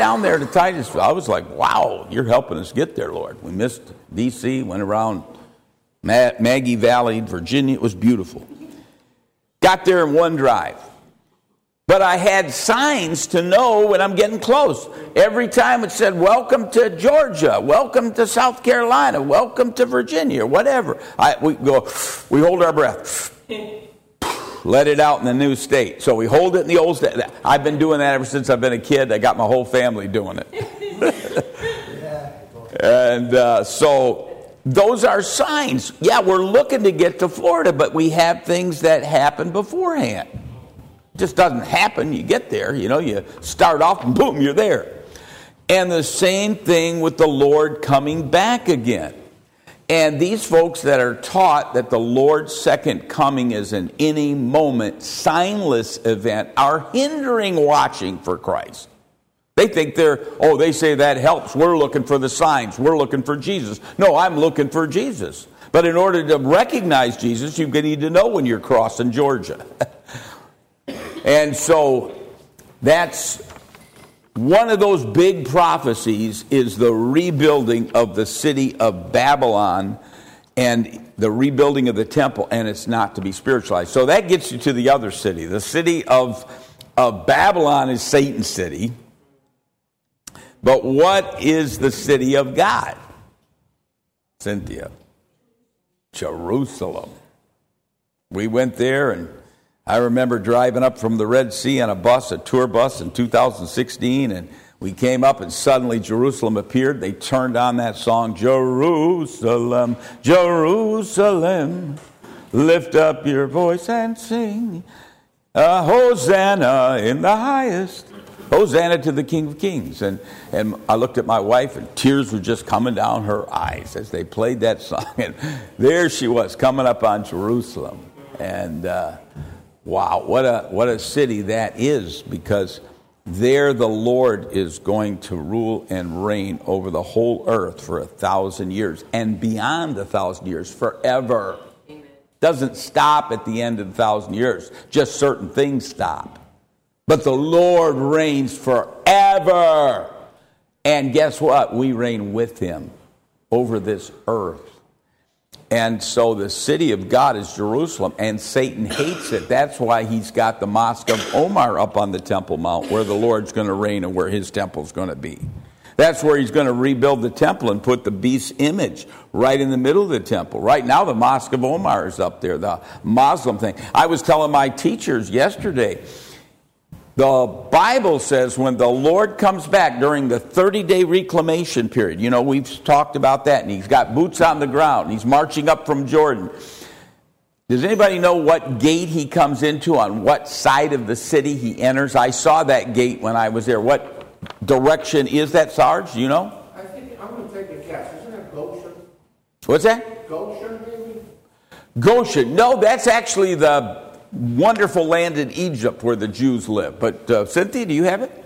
down there to Titusville. I was like, wow, you're helping us get there, Lord. We missed D.C., went around Maggie Valley, Virginia. It was beautiful. Got there in one drive. But I had signs to know when I'm getting close. Every time it said, welcome to Georgia, welcome to South Carolina, welcome to Virginia, whatever. We hold our breath. Let it out in the new state. So we hold it in the old state. I've been doing that ever since I've been a kid. I got my whole family doing it. And so those are signs. Yeah, we're looking to get to Florida, but we have things that happen beforehand. It just doesn't happen. You get there, you start off and boom, you're there. And the same thing with the Lord coming back again. And these folks that are taught that the Lord's second coming is an any moment, signless event are hindering watching for Christ. They think they say that helps. We're looking for the signs. We're looking for Jesus. No, I'm looking for Jesus. But in order to recognize Jesus, you need to know when you're crossing Georgia. And so that's one of those big prophecies is the rebuilding of the city of Babylon and the rebuilding of the temple, and it's not to be spiritualized. So that gets you to the other city. The city of Babylon is Satan's city. But what is the city of God? Cynthia. Jerusalem. We went there, and I remember driving up from the Red Sea on a tour bus in 2016, and we came up and suddenly Jerusalem appeared. They turned on that song, Jerusalem, Jerusalem, lift up your voice and sing, Hosanna in the highest, Hosanna to the King of Kings. And I looked at my wife, and tears were just coming down her eyes as they played that song. And there she was coming up on Jerusalem. And wow, what a city that is, because there the Lord is going to rule and reign over the whole earth for 1,000 years and beyond 1,000 years, forever. Amen. Doesn't stop at the end of 1,000 years. Just certain things stop. But the Lord reigns forever. And guess what? We reign with him over this earth. And so the city of God is Jerusalem, and Satan hates it. That's why he's got the Mosque of Omar up on the Temple Mount, where the Lord's going to reign and where his temple's going to be. That's where he's going to rebuild the temple and put the beast's image right in the middle of the temple. Right now, the Mosque of Omar is up there, the Muslim thing. I was telling my teachers yesterday, the Bible says when the Lord comes back during the 30-day reclamation period, we've talked about that, and he's got boots on the ground, and he's marching up from Jordan. Does anybody know what gate he comes into, on what side of the city he enters? I saw that gate when I was there. What direction is that, Sarge? Do you know? I think I'm going to take a guess. Isn't that Goshen? What's that? Goshen, maybe? Goshen. No, that's actually the wonderful land in Egypt where the Jews live. But Cynthia, do you have it?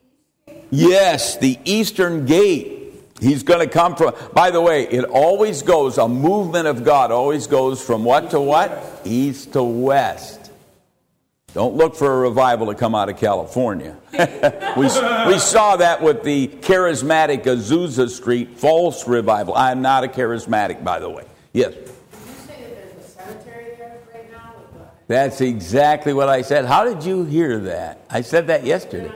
Yes, the Eastern Gate. He's going to come from, by the way, it always goes, a movement of God always goes from what to what? East to west. Don't look for a revival to come out of California. we saw that with the charismatic Azusa Street false revival. I'm not a charismatic, by the way. Yes. That's exactly what I said. How did you hear that? I said that yesterday.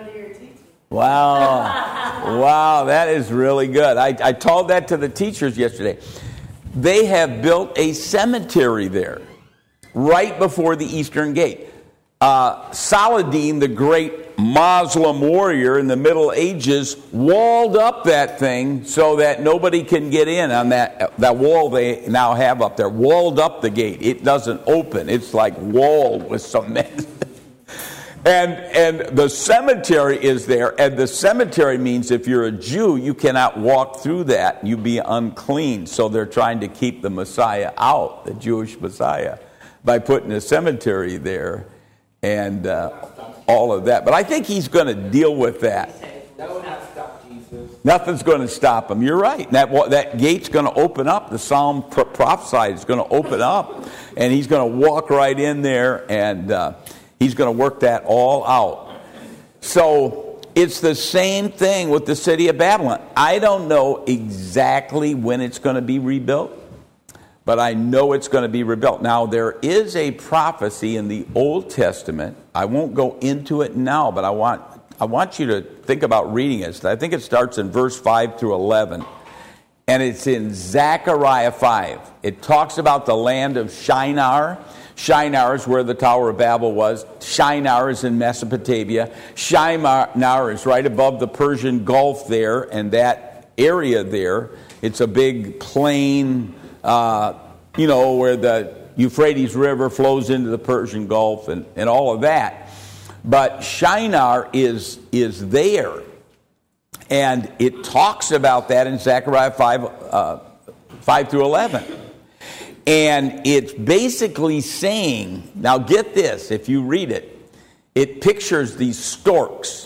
Wow, that is really good. I told that to the teachers yesterday. They have built a cemetery there, right before the Eastern Gate. Saladin, the great Muslim warrior in the Middle Ages, walled up that thing so that nobody can get in on that wall they now have up there. Walled up the gate. It doesn't open. It's like walled with cement. And the cemetery is there, and the cemetery means if you're a Jew, you cannot walk through that. You be unclean. So they're trying to keep the Messiah out, the Jewish Messiah, by putting a cemetery there. And all of that. But I think he's going to deal with that. That will not stop Jesus. Nothing's going to stop him. You're right. That gate's going to open up. The Psalm prophesied is going to open up. And he's going to walk right in there. And he's going to work that all out. So it's the same thing with the city of Babylon. I don't know exactly when it's going to be rebuilt, but I know it's going to be rebuilt. Now, there is a prophecy in the Old Testament. I won't go into it now, but I want you to think about reading it. I think it starts in verse 5 through 11, and it's in Zechariah 5. It talks about the land of Shinar. Shinar is where the Tower of Babel was. Shinar is in Mesopotamia. Shinar is right above the Persian Gulf there, and that area there, it's a big plain, where the Euphrates River flows into the Persian Gulf and all of that. But Shinar is there. And it talks about that in Zechariah 5 through 11. And it's basically saying, now get this, if you read it, it pictures these storks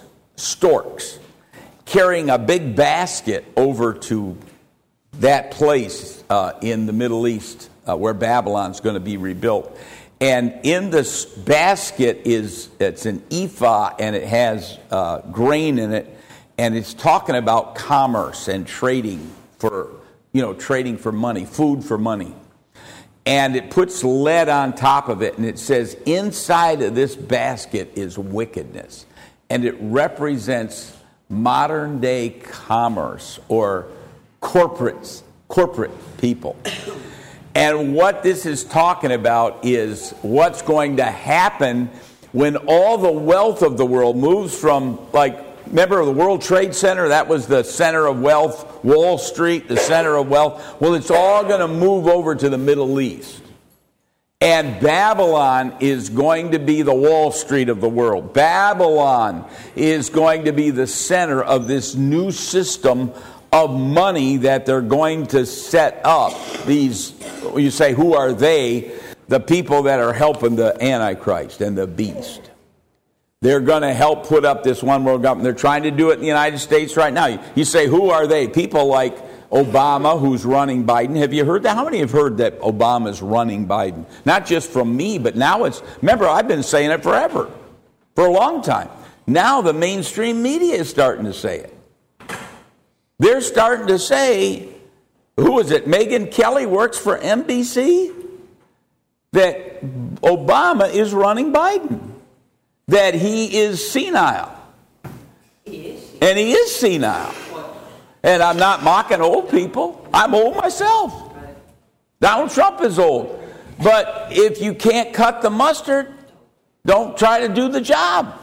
carrying a big basket over to that place in the Middle East where Babylon's going to be rebuilt. And in this basket it's an ephah, and it has grain in it, and it's talking about commerce and trading for money, food for money. And it puts lead on top of it, and it says inside of this basket is wickedness. And it represents modern day commerce or corporate people. And what this is talking about is what's going to happen when all the wealth of the world moves from, remember the World Trade Center? That was the center of wealth. Wall Street, the center of wealth. Well, it's all going to move over to the Middle East. And Babylon is going to be the Wall Street of the world. Babylon is going to be the center of this new system of money that they're going to set up. These, you say, who are they? The people that are helping the Antichrist and the beast. They're going to help put up this one world government. They're trying to do it in the United States right now. You say, who are they? People like Obama, who's running Biden. Have you heard that? How many have heard that Obama's running Biden? Not just from me, but now remember, I've been saying it forever, for a long time. Now the mainstream media is starting to say it. They're starting to say, who is it? Megyn Kelly works for NBC? That Obama is running Biden. That he is senile. And he is senile. And I'm not mocking old people. I'm old myself. Donald Trump is old. But if you can't cut the mustard, don't try to do the job.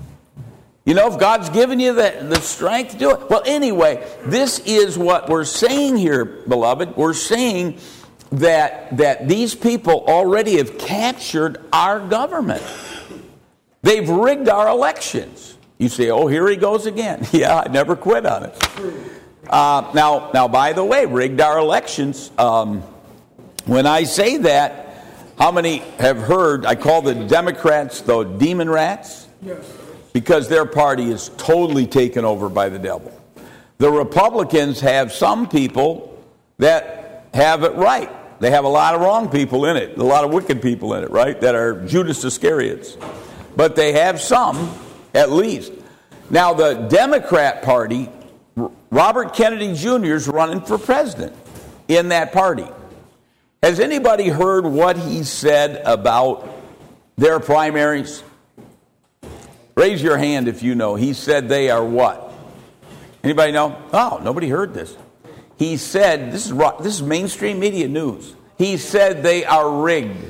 If God's given you the strength to do it. Well, anyway, this is what we're saying here, beloved. We're saying that these people already have captured our government. They've rigged our elections. You say, oh, here he goes again. Yeah, I never quit on it. Now, by the way, rigged our elections. When I say that, how many have heard, I call the Democrats the demon rats? Yes. Because their party is totally taken over by the devil. The Republicans have some people that have it right. They have a lot of wrong people in it, a lot of wicked people in it, right, that are Judas Iscariots. But they have some, at least. Now, the Democrat Party, Robert Kennedy Jr. is running for president in that party. Has anybody heard what he said about their primaries? Raise your hand if you know. He said they are what? Anybody know? Oh, nobody heard this. He said, this is mainstream media news. He said they are rigged.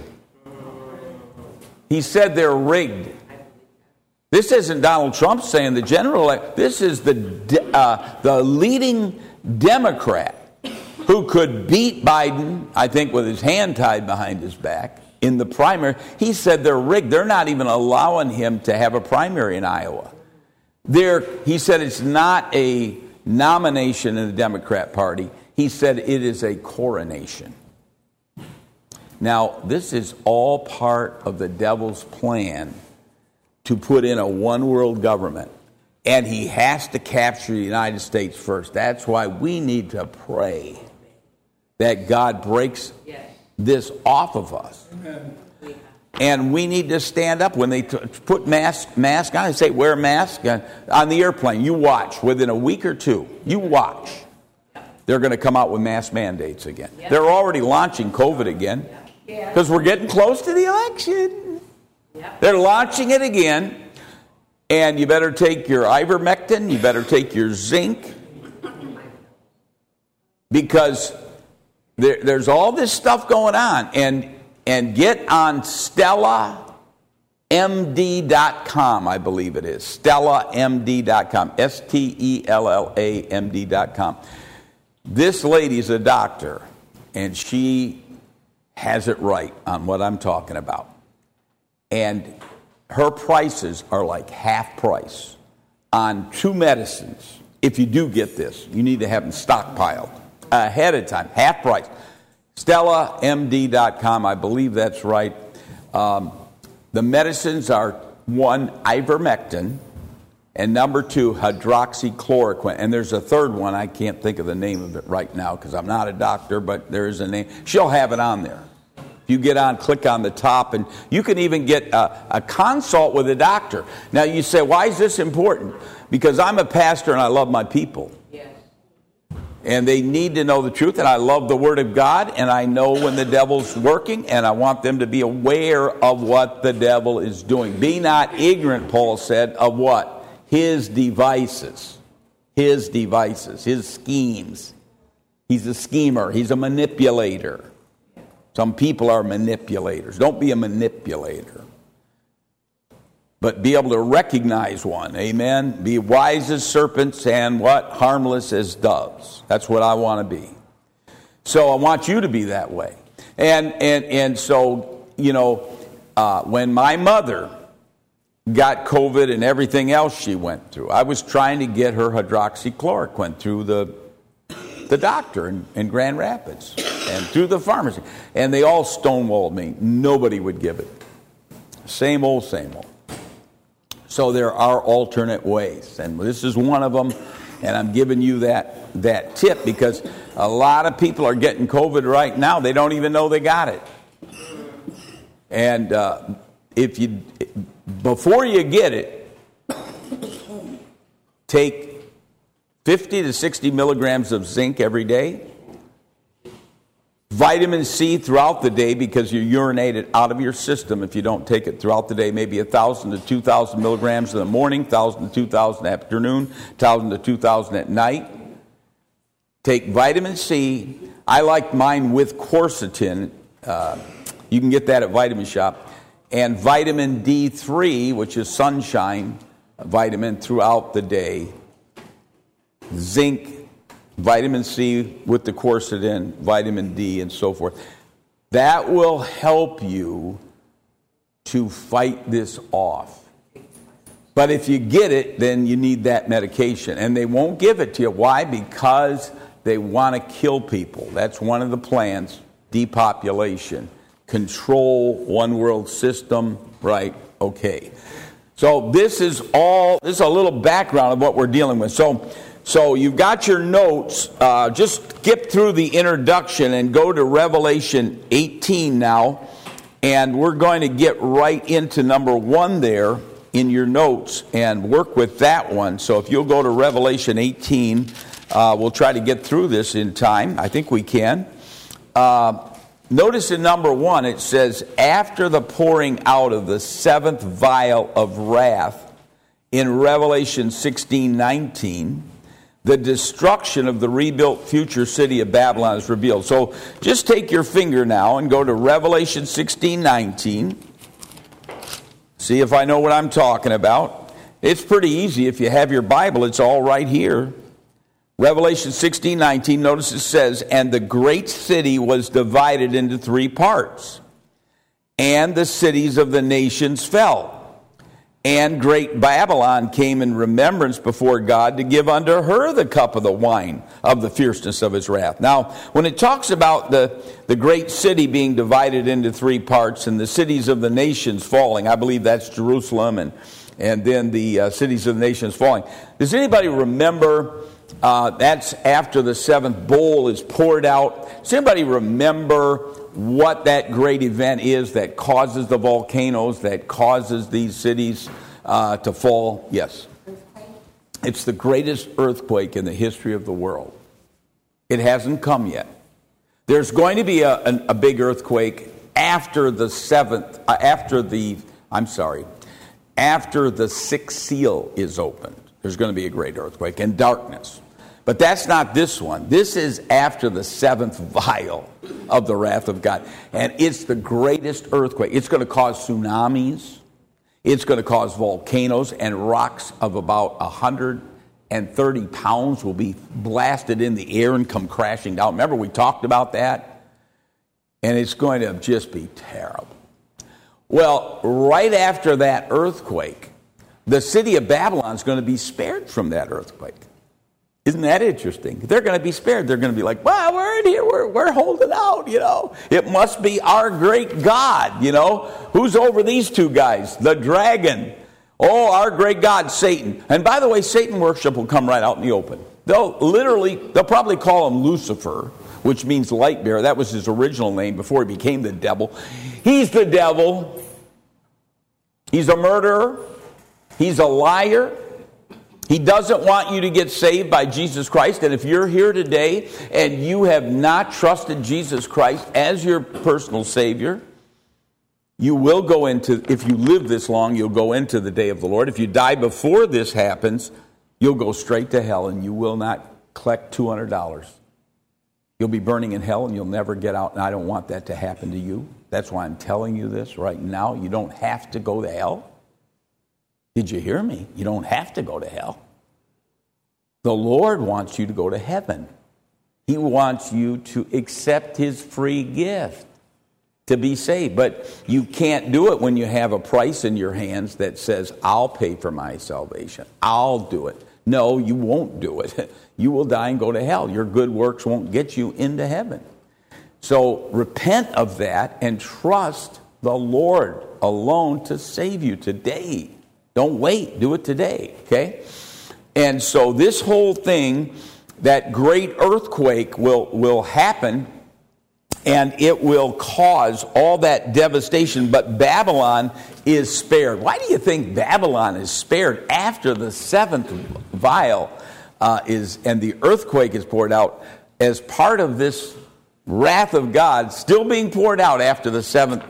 He said they're rigged. This isn't Donald Trump saying the general. This is the leading Democrat who could beat Biden, I think, with his hand tied behind his back in the primary. He said they're rigged. They're not even allowing him to have a primary in Iowa. He said it's not a nomination in the Democrat Party. He said it is a coronation. Now, this is all part of the devil's plan to put in a one-world government. And he has to capture the United States first. That's why we need to pray that God breaks this off of us. And we need to stand up. When they put mask on, I say wear a mask on the airplane. You watch. Within a week or two, you watch. They're going to come out with mask mandates again. Yep. They're already launching COVID again because we're getting close to the election. Yep. They're launching it again. And you better take your ivermectin. You better take your zinc. Because there's all this stuff going on. And get on StellaMD.com, I believe it is. StellaMD.com. STELLAMD.com. This lady's a doctor, and she has it right on what I'm talking about. And her prices are like half price on 2 medicines. If you do get this, you need to have them stockpiled ahead of time, half price. StellaMD.com, I believe that's right. The medicines are 1, ivermectin, and number 2, hydroxychloroquine. And there's a third one. I can't think of the name of it right now because I'm not a doctor, but there is a name. She'll have it on there. If you get on, click on the top, and you can even get a consult with a doctor. Now you say, why is this important? Because I'm a pastor and I love my people. Yes. And they need to know the truth, and I love the Word of God, and I know when the devil's working, and I want them to be aware of what the devil is doing. Be not ignorant, Paul said, of what? His devices, his schemes. He's a schemer. He's a manipulator. Some people are manipulators. Don't be a manipulator. But be able to recognize one. Amen. Be wise as serpents and what? Harmless as doves. That's what I want to be. So I want you to be that way. And so, when my mother got COVID and everything else she went through, I was trying to get her hydroxychloroquine through the doctor in Grand Rapids and through the pharmacy. And they all stonewalled me. Nobody would give it. Same old, same old. So there are alternate ways. And this is one of them. And I'm giving you that tip because a lot of people are getting COVID right now. They don't even know they got it. And before you get it, take 50 to 60 milligrams of zinc every day. Vitamin C throughout the day because you urinate it out of your system if you don't take it throughout the day. Maybe 1,000 to 2,000 milligrams in the morning, 1,000 to 2,000 afternoon, 1,000 to 2,000 at night. Take vitamin C. I like mine with quercetin. You can get that at Vitamin Shop. And vitamin D3, which is sunshine vitamin throughout the day. Zinc, vitamin C with the quercetin, vitamin D, and so forth. That will help you to fight this off. But if you get it, then you need that medication. And they won't give it to you. Why? Because they want to kill people. That's one of the plans. Depopulation. Control one world system. Right? Okay. So this is a little background of what we're dealing with. So you've got your notes. Just skip through the introduction and go to Revelation 18 now. And we're going to get right into number 1 there in your notes and work with that one. So if you'll go to Revelation 18, we'll try to get through this in time. I think we can. Notice in number 1 it says, after the pouring out of the 7th vial of wrath in Revelation 16:19, the destruction of the rebuilt future city of Babylon is revealed. So just take your finger now and go to Revelation 16:19. See if I know what I'm talking about. It's pretty easy. If you have your Bible, it's all right here. Revelation 16:19, notice it says, and the great city was divided into 3 parts, and the cities of the nations fell. And great Babylon came in remembrance before God to give unto her the cup of the wine of the fierceness of his wrath. Now, when it talks about the great city being divided into 3 parts and the cities of the nations falling, I believe that's Jerusalem and then the cities of the nations falling. Does anybody remember that's after the 7th bowl is poured out? Does anybody remember what that great event is that causes the volcanoes, that causes these cities to fall? Yes. It's the greatest earthquake in the history of the world. It hasn't come yet. There's going to be a big earthquake after the sixth seal is opened. There's going to be a great earthquake and darkness. But that's not this one. This is after the seventh vial of the wrath of God. And it's the greatest earthquake. It's going to cause tsunamis. It's going to cause volcanoes, and rocks of about 130 pounds will be blasted in the air and come crashing down. Remember, we talked about that? And it's going to just be terrible. Well, right after that earthquake, the city of Babylon is going to be spared from that earthquake. Isn't that interesting? They're going to be spared. They're going to be like, well, we're in here. We're holding out, It must be our great God, Who's over these two guys? The dragon. Oh, our great God, Satan. And by the way, Satan worship will come right out in the open. They'll probably call him Lucifer, which means light bearer. That was his original name before he became the devil. He's the devil. He's a murderer. He's a liar. He doesn't want you to get saved by Jesus Christ. And if you're here today and you have not trusted Jesus Christ as your personal Savior, you will go into, if you live this long, you'll go into the day of the Lord. If you die before this happens, you'll go straight to hell and you will not collect $200. You'll be burning in hell and you'll never get out. And I don't want that to happen to you. That's why I'm telling you this right now. You don't have to go to hell. Did you hear me? You don't have to go to hell. The Lord wants you to go to heaven. He wants you to accept His free gift to be saved. But you can't do it when you have a price in your hands that says, I'll pay for my salvation. I'll do it. No, you won't do it. You will die and go to hell. Your good works won't get you into heaven. So repent of that and trust the Lord alone to save you today. Don't wait. Do it today, okay? And so this whole thing, that great earthquake will happen, and it will cause all that devastation. But Babylon is spared. Why do you think Babylon is spared after the seventh vial and the earthquake is poured out as part of this wrath of God still being poured out after the seventh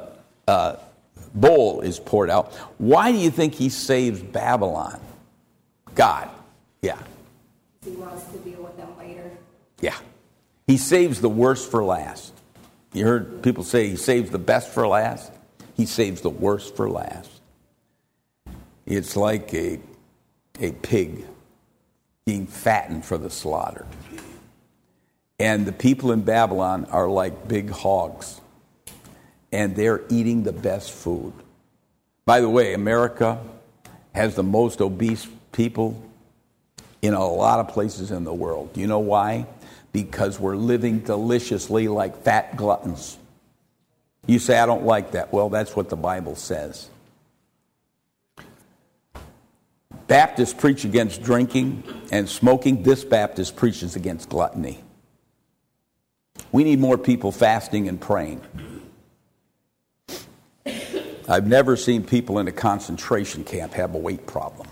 bowl is poured out? Why do you think He saves Babylon? God. Yeah. He wants to deal with them later. Yeah. He saves the worst for last. You heard people say He saves the best for last. He saves the worst for last. It's like a pig being fattened for the slaughter. And the people in Babylon are like big hogs. And they're eating the best food. By the way, America has the most obese people in a lot of places in the world. Do you know why? Because we're living deliciously like fat gluttons. You say, I don't like that. Well, that's what the Bible says. Baptists preach against drinking and smoking. This Baptist preaches against gluttony. We need more people fasting and praying. I've never seen people in a concentration camp have a weight problem.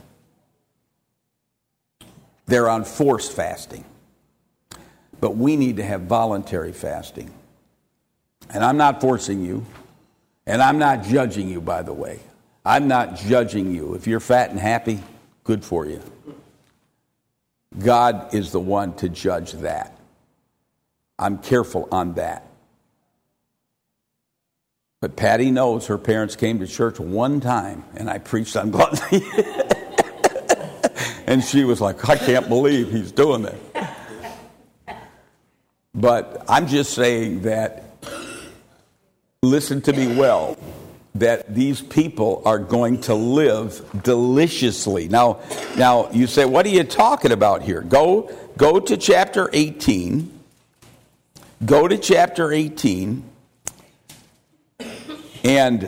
They're on forced fasting. But we need to have voluntary fasting. And I'm not forcing you. And I'm not judging you, by the way. I'm not judging you. If you're fat and happy, good for you. God is the one to judge that. I'm careful on that. But Patty knows her parents came to church one time, and I preached on gluttony. And she was like, I can't believe he's doing that. But I'm just saying that, listen to me well, that these people are going to live deliciously. Now you say, what are you talking about here? Go to chapter 18. Go to chapter 18. And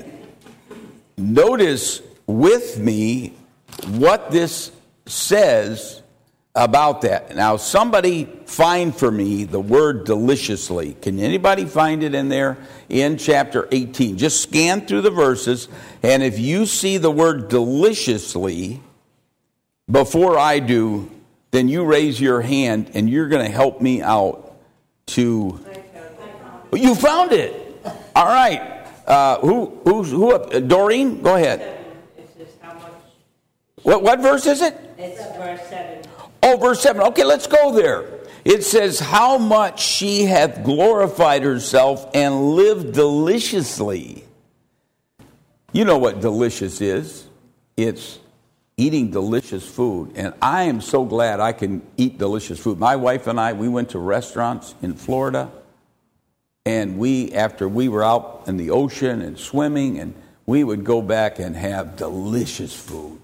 notice with me what this says about that. Now, somebody find for me the word deliciously. Can anybody find it in there in chapter 18? Just scan through the verses, and if you see the word deliciously before I do, then you raise your hand, and you're going to help me out to... You found it! All right. Who up? Doreen, go ahead. It says how much? What verse is it? It's verse 7. Oh, verse 7. Okay, let's go there. It says, how much she hath glorified herself and lived deliciously. You know what delicious is. It's eating delicious food. And I am so glad I can eat delicious food. My wife and I, we went to restaurants in Florida. And after we were out in the ocean and swimming, and we would go back and have delicious food.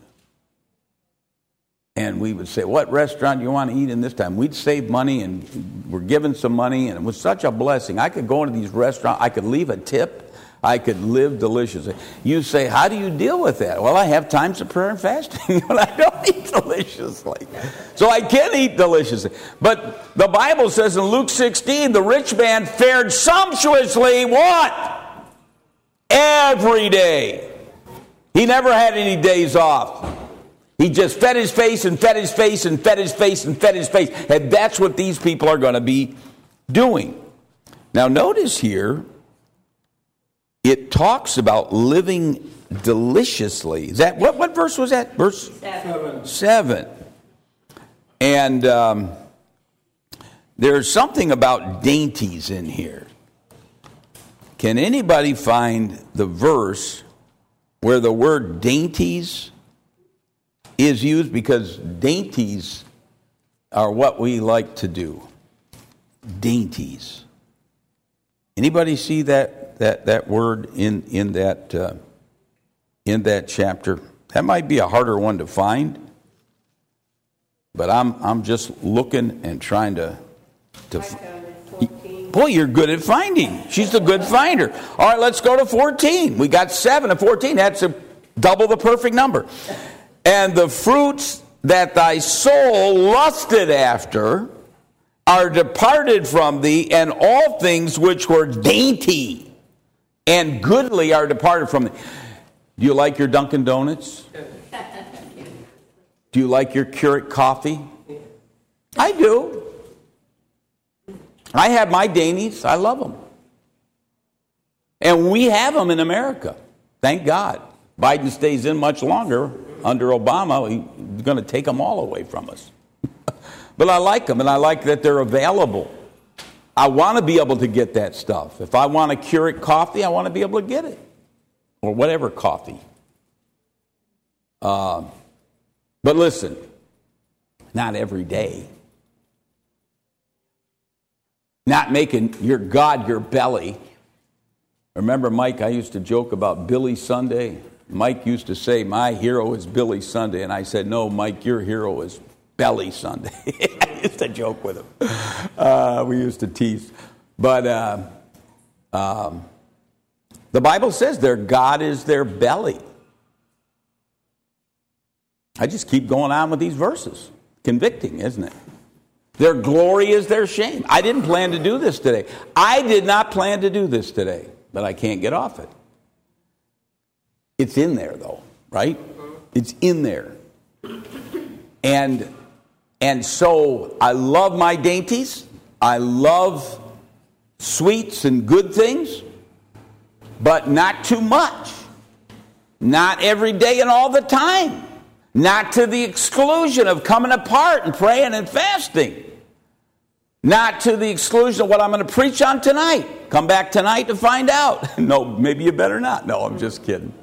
And we would say, what restaurant do you want to eat in this time? We'd save money, and we're given some money, and it was such a blessing. I could go into these restaurants. I could leave a tip. I could live deliciously. You say, how do you deal with that? Well, I have times of prayer and fasting when I don't eat deliciously. So I can eat deliciously. But the Bible says in Luke 16, the rich man fared sumptuously, what? Every day. He never had any days off. He just fed his face and fed his face and fed his face and fed his face. And that's what these people are going to be doing. Now notice here, it talks about living deliciously. Is that what verse was that? Verse 7. And there's something about dainties in here. Can anybody find the verse where the word dainties is used? Because dainties are what we like to do. Dainties. Anybody see that word in that chapter? That might be a harder one to find, but I'm just looking and trying to. I found it, 14. Boy, you're good at finding. She's the good finder. All right, let's go to 14. We got 7 and 14. That's double the perfect number. And the fruits that thy soul lusted after are departed from thee, and all things which were dainty and goodly are departed from thee. Do you like your Dunkin' Donuts? Do you like your Keurig coffee? I do. I have my dainties. I love them. And we have them in America. Thank God. Biden stays in much longer. Under Obama, he's going to take them all away from us. But I like them, and I like that they're available. I want to be able to get that stuff. If I want a Keurig coffee, I want to be able to get it. Or whatever coffee. But listen, not every day. Not making your God your belly. Remember, Mike, I used to joke about Billy Sunday. Mike used to say, my hero is Billy Sunday. And I said, no, Mike, your hero is Belly Sunday. I used to joke with him. We used to tease. But the Bible says their God is their belly. I just keep going on with these verses. Convicting, isn't it? Their glory is their shame. I didn't plan to do this today. I did not plan to do this today, but I can't get off it. It's in there, though, right? It's in there. And so I love my dainties. I love sweets and good things, but not too much. Not every day and all the time. Not to the exclusion of coming apart and praying and fasting. Not to the exclusion of what I'm going to preach on tonight. Come back tonight to find out. No, maybe you better not. No, I'm just kidding.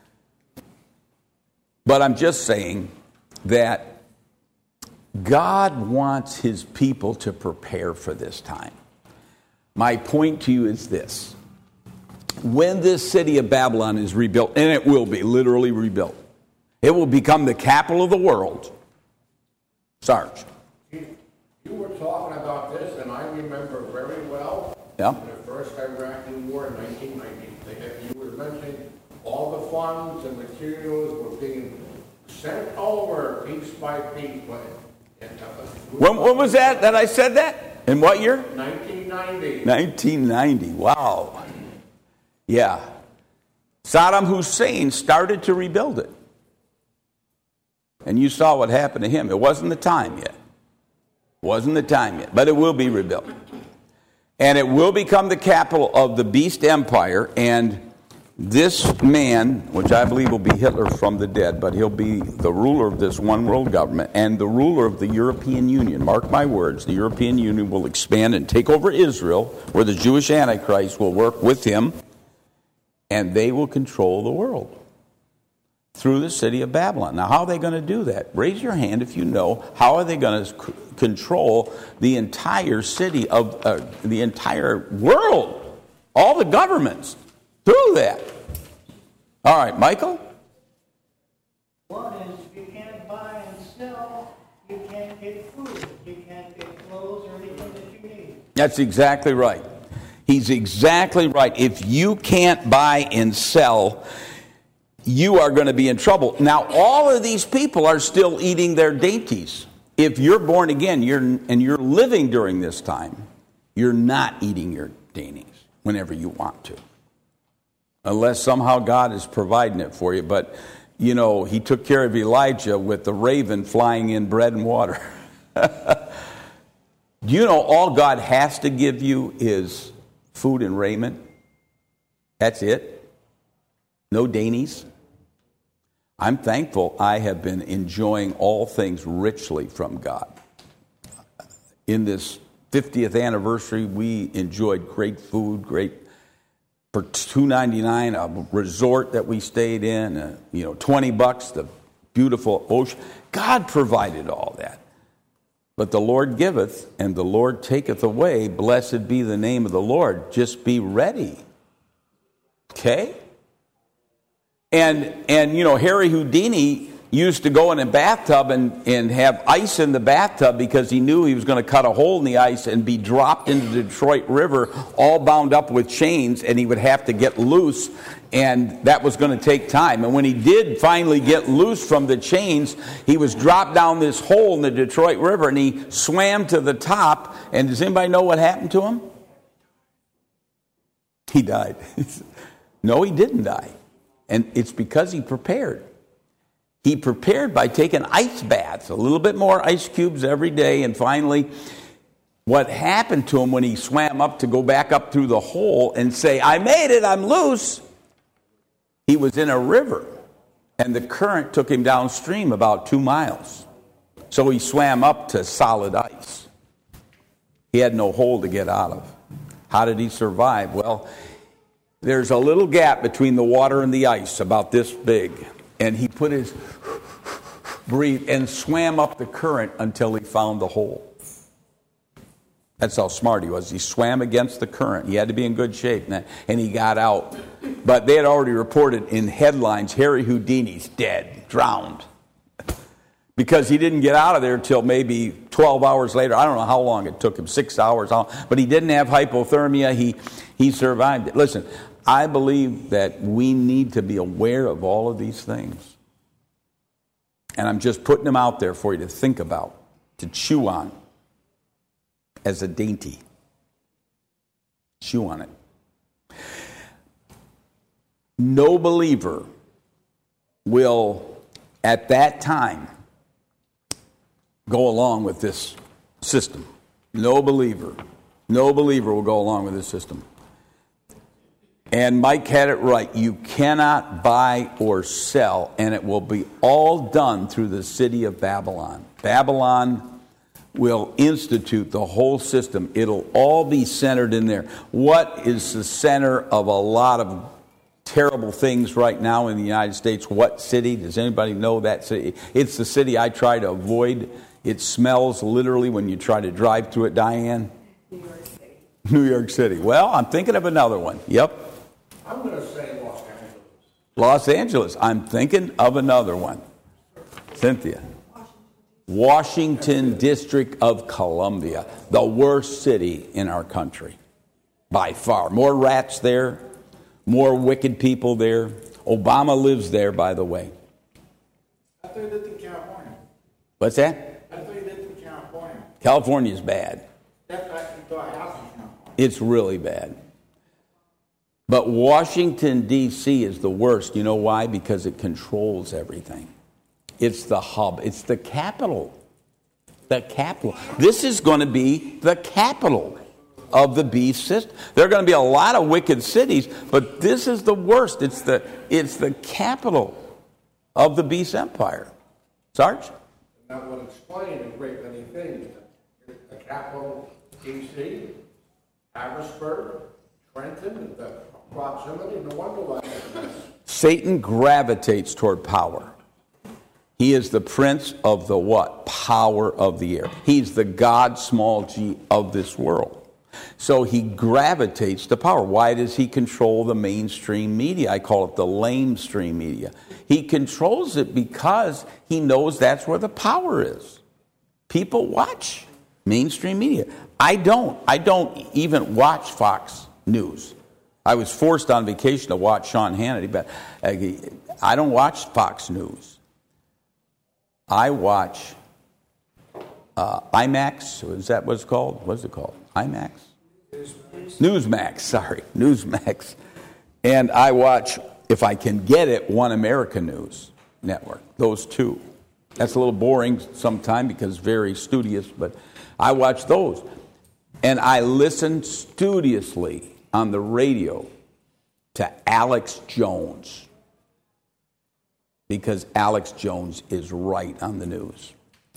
But I'm just saying that God wants his people to prepare for this time. My point to you is this. When this city of Babylon is rebuilt, and it will be literally rebuilt, it will become the capital of the world. Sarge. You were talking about this, and I remember very well Yeah. in the first Iraqi war in 1990. You were mentioning all the funds and materials were being sent over piece by piece, but When was that I said that? In what year? 1990. 1990. Wow. Yeah. Saddam Hussein started to rebuild it. And you saw what happened to him. It wasn't the time yet. Wasn't the time yet. But it will be rebuilt. And it will become the capital of the Beast Empire. And this man, which I believe will be Hitler from the dead, but he'll be the ruler of this one world government and the ruler of the European Union. Mark my words, the European Union will expand and take over Israel, where the Jewish Antichrist will work with him, and they will control the world through the city of Babylon. Now, how are they going to do that? Raise your hand if you know. How are they going to control the entire city of the entire world, all the governments? Through that. All right, Michael? One is you can't buy and sell, you can't get food, you can't get clothes or anything that you need. That's exactly right. He's exactly right. If you can't buy and sell, you are going to be in trouble. Now, all of these people are still eating their dainties. If you're born again and you're living during this time, you're not eating your dainties whenever you want to. Unless somehow God is providing it for you. But, you know, he took care of Elijah with the raven flying in bread and water. Do you know all God has to give you is food and raiment? That's it. No dainties. I'm thankful I have been enjoying all things richly from God. In this 50th anniversary, we enjoyed great food, for $2.99, a resort that we stayed in, $20, the beautiful ocean. God provided all that. But the Lord giveth, and the Lord taketh away. Blessed be the name of the Lord. Just be ready. Okay? And Harry Houdini used to go in a bathtub and have ice in the bathtub because he knew he was going to cut a hole in the ice and be dropped into the Detroit River all bound up with chains, and he would have to get loose, and that was going to take time. And when he did finally get loose from the chains, he was dropped down this hole in the Detroit River, and he swam to the top, and does anybody know what happened to him? He died. No, he didn't die. And it's because he prepared. He prepared by taking ice baths, a little bit more ice cubes every day. And finally, what happened to him when he swam up to go back up through the hole and say, I made it, I'm loose. He was in a river, and the current took him downstream about 2 miles. So he swam up to solid ice. He had no hole to get out of. How did he survive? Well, there's a little gap between the water and the ice, about this big. And he put his breathe and swam up the current until he found the hole. That's how smart he was. He swam against the current. He had to be in good shape, and he got out. But they had already reported in headlines, Harry Houdini's dead, drowned. Because he didn't get out of there until maybe 12 hours later. I don't know how long it took him, 6 hours. But he didn't have hypothermia. He survived it. Listen, I believe that we need to be aware of all of these things. And I'm just putting them out there for you to think about, to chew on as a dainty. Chew on it. No believer will, at that time, go along with this system. No believer will go along with this system. And Mike had it right. You cannot buy or sell, and it will be all done through the city of Babylon. Babylon will institute the whole system. It'll all be centered in there. What is the center of a lot of terrible things right now in the United States? What city? Does anybody know that city? It's the city I try to avoid. It smells literally when you try to drive through it, Diane. New York City. New York City. Well, I'm thinking of another one. Yep. I'm going to say Los Angeles. Los Angeles. I'm thinking of another one. Cynthia. Washington District of Columbia. The worst city in our country. By far. More rats there. More wicked people there. Obama lives there, by the way. I thought you lived in California. What's that? I thought you lived in California's bad. That's actually what happened now. It's really bad. But Washington, D.C. is the worst. You know why? Because it controls everything. It's the hub. It's the capital. The capital. This is going to be the capital of the beast system. There are going to be a lot of wicked cities, but this is the worst. It's the capital of the beast empire. Sarge? That would explain a great many things. The capital, D.C., Harrisburg, Trenton, the proximity, no wonder why it's a mess. Satan gravitates toward power. He is the prince of the what? Power of the air. He's the God, small g, of this world. So he gravitates to power. Why does he control the mainstream media? I call it the lamestream media. He controls it because he knows that's where the power is. People watch mainstream media. I don't even watch Fox News. I was forced on vacation to watch Sean Hannity, but I don't watch Fox News. I watch IMAX. Is that what it's called? What's it called? IMAX? Newsmax. Sorry, Newsmax. And I watch, if I can get it, One America News Network. Those two. That's a little boring sometimes because it's very studious, but I watch those. And I listen studiously on the radio to Alex Jones, because Alex Jones is right on the news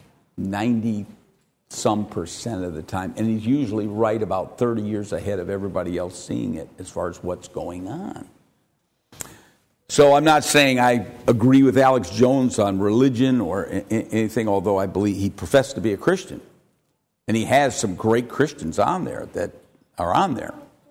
90-some% of the time, and he's usually right about 30 years ahead of everybody else seeing it as far as what's going on. So I'm not saying I agree with Alex Jones on religion or anything, although I believe he professed to be a Christian, and he has some great Christians on there that are on there.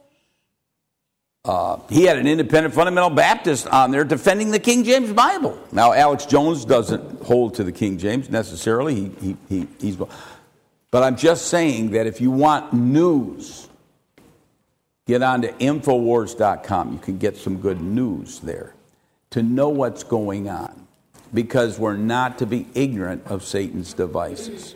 He had an independent fundamental Baptist on there defending the King James Bible. Now, Alex Jones doesn't hold to the King James necessarily. He's, but I'm just saying that if you want news, get on to Infowars.com. You can get some good news there to know what's going on, because we're not to be ignorant of Satan's devices.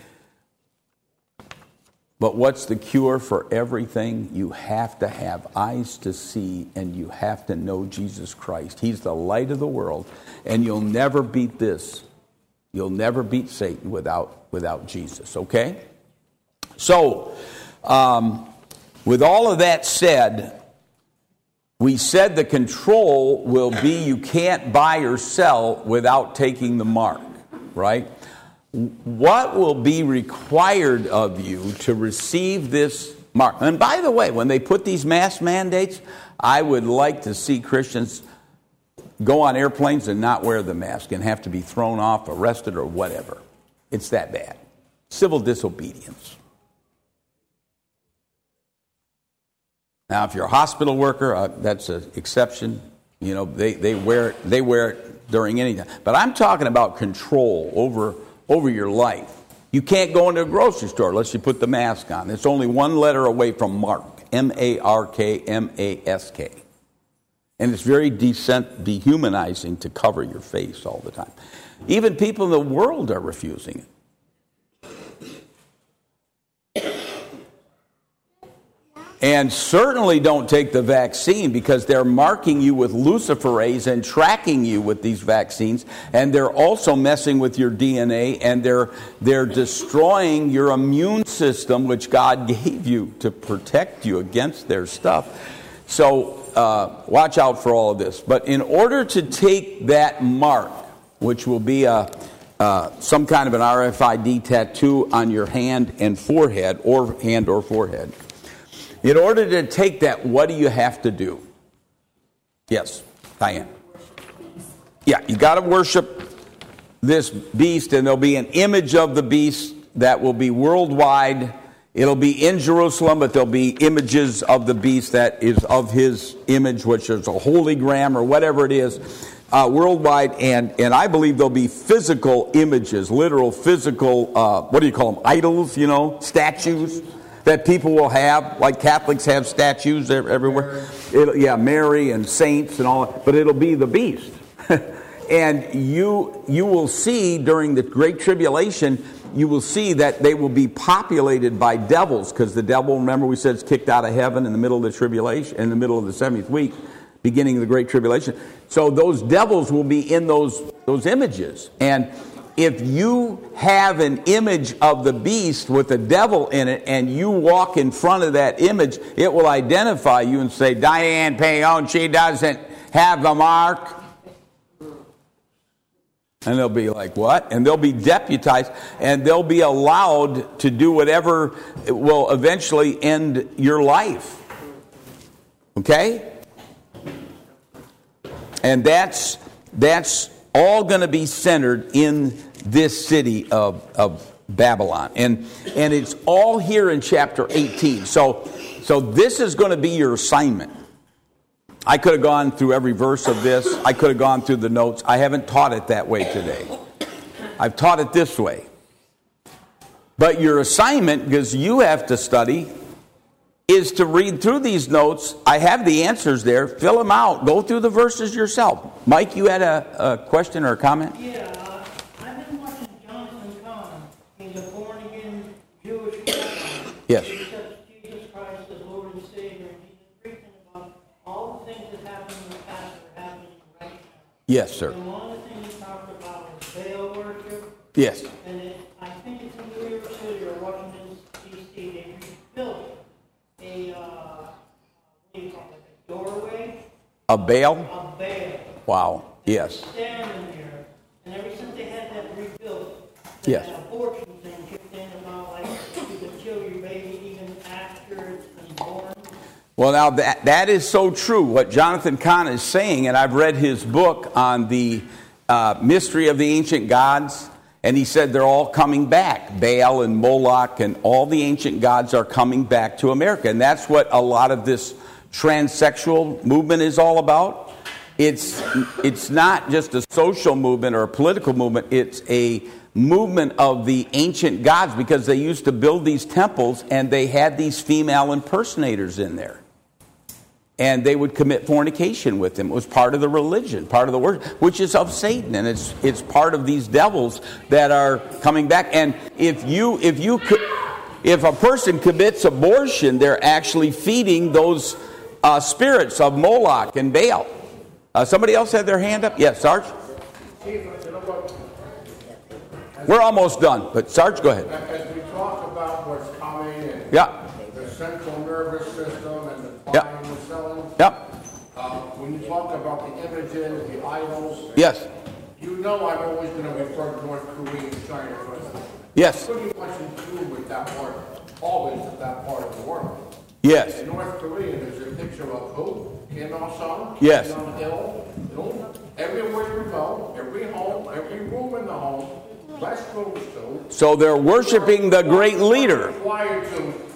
But what's the cure for everything? You have to have eyes to see, and you have to know Jesus Christ. He's the light of the world, and you'll never beat this. You'll never beat Satan without Jesus, okay? So, with all of that said, we said the control will be you can't buy or sell without taking the mark, right? What will be required of you to receive this mark? And by the way, when they put these mask mandates, I would like to see Christians go on airplanes and not wear the mask and have to be thrown off, arrested, or whatever. It's that bad. Civil disobedience. Now, if you're a hospital worker, that's an exception. You know, they wear it during any time. But I'm talking about control over your life. You can't go into a grocery store unless you put the mask on. It's only one letter away from Mark, M-A-R-K, M-A-S-K. And it's very dehumanizing to cover your face all the time. Even people in the world are refusing it. And certainly don't take the vaccine, because they're marking you with luciferase and tracking you with these vaccines. And they're also messing with your DNA, and they're destroying your immune system, which God gave you to protect you against their stuff. So watch out for all of this. But in order to take that mark, which will be some kind of an RFID tattoo on your hand and forehead, or hand or forehead, in order to take that, what do you have to do? Yes, Diane. Yeah, you got to worship this beast, and there'll be an image of the beast that will be worldwide. It'll be in Jerusalem, but there'll be images of the beast that is of his image, which is a holy gram or whatever it is, worldwide. And I believe there'll be physical images, literal physical, what do you call them, idols, statues that people will have, like Catholics have statues everywhere. Mary and saints and all, but it'll be the beast. And you will see during the Great Tribulation you will see that they will be populated by devils, because the devil, remember we said, is kicked out of heaven in the middle of the tribulation, in the middle of the 70th week, beginning of the Great Tribulation. So those devils will be in those images. And if you have an image of the beast with the devil in it, and you walk in front of that image, it will identify you and say, Diane Payon, she doesn't have the mark. And they'll be like, what? And they'll be deputized, and they'll be allowed to do whatever will eventually end your life. Okay? And that's all going to be centered in this city of Babylon. And it's all here in chapter 18. So this is going to be your assignment. I could have gone through every verse of this. I could have gone through the notes. I haven't taught it that way today. I've taught it this way. But your assignment, because you have to study, is to read through these notes. I have the answers there. Fill them out. Go through the verses yourself. Mike, you had a question or a comment? Yeah, I've been watching Jonathan Cahn. He's a born-again Jewish guy. Yes. He accepts Jesus Christ as Lord and Savior, and he's been preaching about all the things that happened in the past are happening right now. Yes, sir. And one of the things he talked about was Baal worship. Yes. And I think it's in New York City or Washington, D.C. They rebuilt a, what do you call it, a doorway? A Baal? A Baal. Wow. Yes. Standing there, and ever since they had that rebuilt, Yes. that abortion thing kicked in about like you could kill your baby even after it's been born. Well, now that is so true, what Jonathan Cahn is saying, and I've read his book on the mystery of the ancient gods, and he said they're all coming back. Baal and Moloch and all the ancient gods are coming back to America, and that's what a lot of this transsexual movement is all about. It's not just a social movement or a political movement, it's a movement of the ancient gods, because they used to build these temples and they had these female impersonators in there. And they would commit fornication with them. It was part of the religion, part of the worship, which is of Satan, and it's part of these devils that are coming back. And if a person commits abortion, they're actually feeding those spirits of Moloch and Baal. Somebody else had their hand up? Yes, Sarge? We're almost done, but Sarge, go ahead. As we talk about what's coming and the central nervous system and the buying and selling, when you talk about the images, the idols, Yes. you know I'm always going to refer to North Korea and China first. Yes. Pretty much in tune with that part, always with that part of the world. Yes. In North Korea, there's a picture of who? Kim Il-sung? Yes. Kim Jong-il? Everywhere you go, every home, every room in the home, West Coast, So they're worshiping the great leader. required to